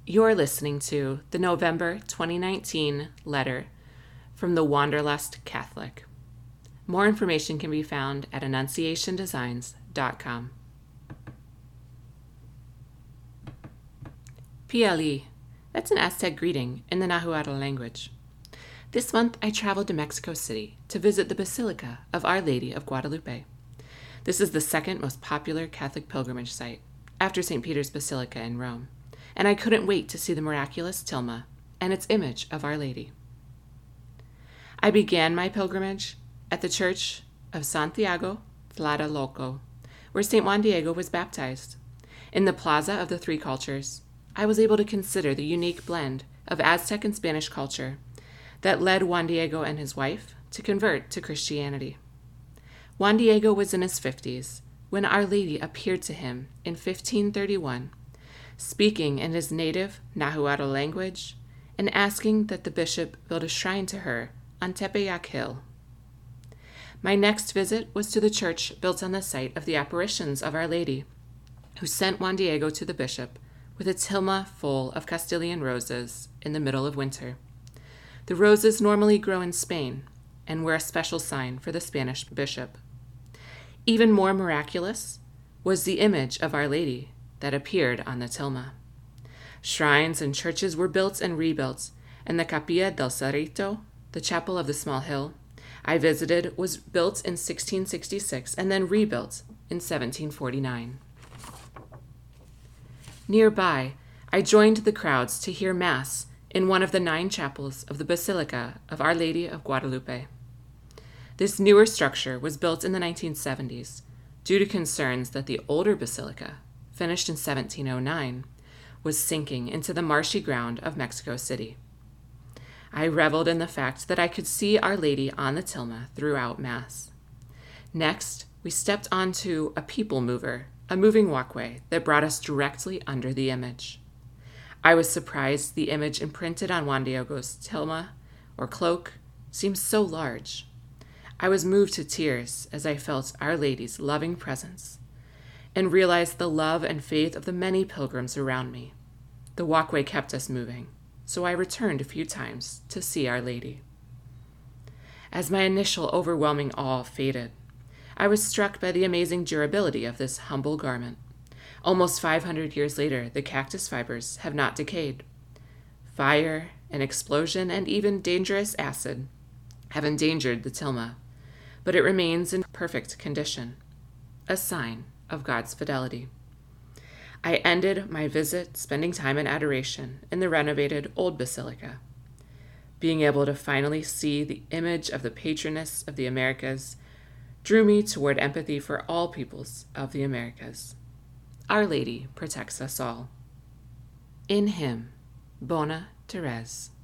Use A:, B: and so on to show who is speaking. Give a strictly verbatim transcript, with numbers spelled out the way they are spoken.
A: You're listening to the November twenty nineteen letter from the Wanderlust Catholic. More information can be found at annunciation designs dot com. Piali. That's an Aztec greeting in the Nahuatl language. This month, I traveled to Mexico City to visit the Basilica of Our Lady of Guadalupe. This is the second most popular Catholic pilgrimage site, after Saint Peter's Basilica in Rome, and I couldn't wait to see the miraculous tilma and its image of Our Lady. I began my pilgrimage at the Church of Santiago Tlatelolco, where Saint Juan Diego was baptized. In the Plaza of the Three Cultures, I was able to consider the unique blend of Aztec and Spanish culture that led Juan Diego and his wife to convert to Christianity. Juan Diego was in his fifties when Our Lady appeared to him in fifteen thirty-one, speaking in his native Nahuatl language and asking that the bishop build a shrine to her on Tepeyac Hill. My next visit was to the church built on the site of the apparitions of Our Lady, who sent Juan Diego to the bishop with a tilma full of Castilian roses in the middle of winter. The roses normally grow in Spain and were a special sign for the Spanish bishop. Even more miraculous was the image of Our Lady that appeared on the tilma. Shrines and churches were built and rebuilt, and the Capilla del Cerrito, the chapel of the small hill, I visited was built in sixteen sixty-six and then rebuilt in seventeen forty-nine. Nearby, I joined the crowds to hear Mass in one of the nine chapels of the Basilica of Our Lady of Guadalupe. This newer structure was built in the nineteen seventies due to concerns that the older basilica, finished in seventeen oh nine, was sinking into the marshy ground of Mexico City. I reveled in the fact that I could see Our Lady on the tilma throughout Mass. Next, we stepped onto a people mover, a moving walkway that brought us directly under the image. I was surprised the image imprinted on Juan Diego's tilma, or cloak, seemed so large. I was moved to tears as I felt Our Lady's loving presence and realized the love and faith of the many pilgrims around me. The walkway kept us moving, so I returned a few times to see Our Lady. As my initial overwhelming awe faded, I was struck by the amazing durability of this humble garment. Almost five hundred years later, the cactus fibers have not decayed. Fire, an explosion, and even dangerous acid have endangered the tilma, but it remains in perfect condition, a sign of God's fidelity. I ended my visit spending time in adoration in the renovated Old Basilica. Being able to finally see the image of the patroness of the Americas drew me toward empathy for all peoples of the Americas. Our Lady protects us all. In Him, Bona Therese.